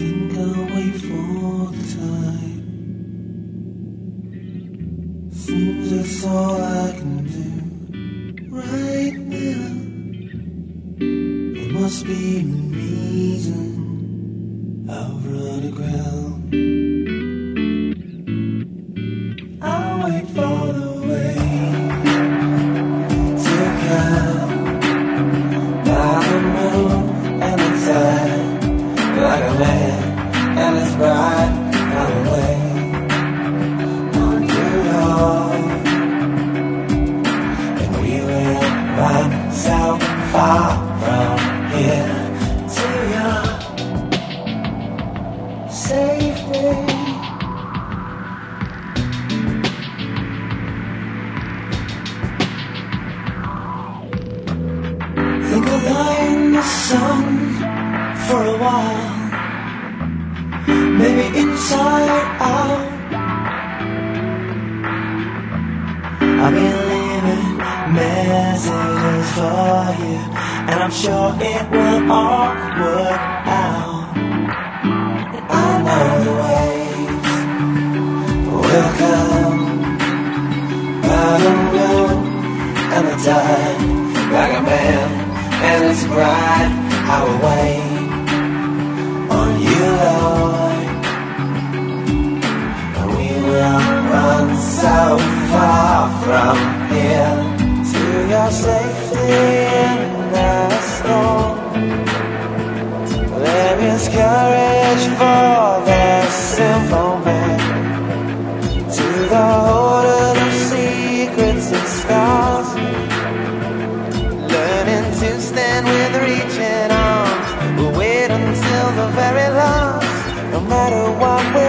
think I'll wait for the time. Seems that's all I can do right now. There must be a reason I'll run aground. I'll wait for the wave to come by the moon and the tide, like a man and his bride on the way on your love. And we will run so far from here to your safety. Think I'll lie in the sun for a while, maybe inside out. I've been leaving messages for you, and I'm sure it will all work out. And I know the waves will come by the moon and the tide, like a man and his bride. I will wait on you, Lord, and we will run so far from here to your safety in the storm. There is courage for the simple man, to the holder of secrets and scars, learning to stand with reaching arms. We'll wait until the very last, no matter what we